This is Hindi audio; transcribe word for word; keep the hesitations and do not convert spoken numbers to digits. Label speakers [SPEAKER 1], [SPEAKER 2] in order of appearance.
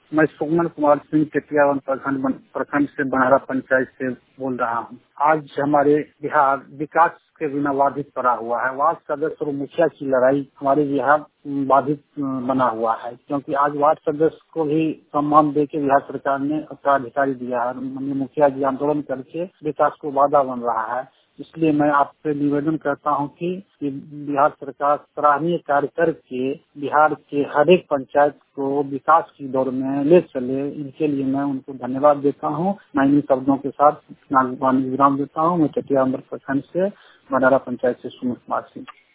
[SPEAKER 1] मैं सुमन कुमार सिंह टेटियावन प्रखंड प्रखंड से बनहरा पंचायत से बोल रहा हूँ। आज हमारे बिहार विकास के बिना बाधित पड़ा हुआ है। वार्ड सदस्य और मुखिया की लड़ाई हमारे बिहार बाधित बना हुआ है, क्योंकि आज वार्ड सदस्य को भी सम्मान देके बिहार सरकार ने उत्तराधिकारी दिया है। मुखिया जी आंदोलन करके विकास को बाधा बन रहा है। इसलिए मैं आपसे निवेदन करता हूं कि बिहार सरकार सराहनीय कार्य करके बिहार के हर एक पंचायत को विकास की दौर में ले चले। इनके लिए मैं उनको धन्यवाद देता हूं। मैं इन शब्दों के साथ विराम देता हूं। मैं टेटियावन प्रखंड से बनहरा पंचायत से सुमन कुमार सिंह।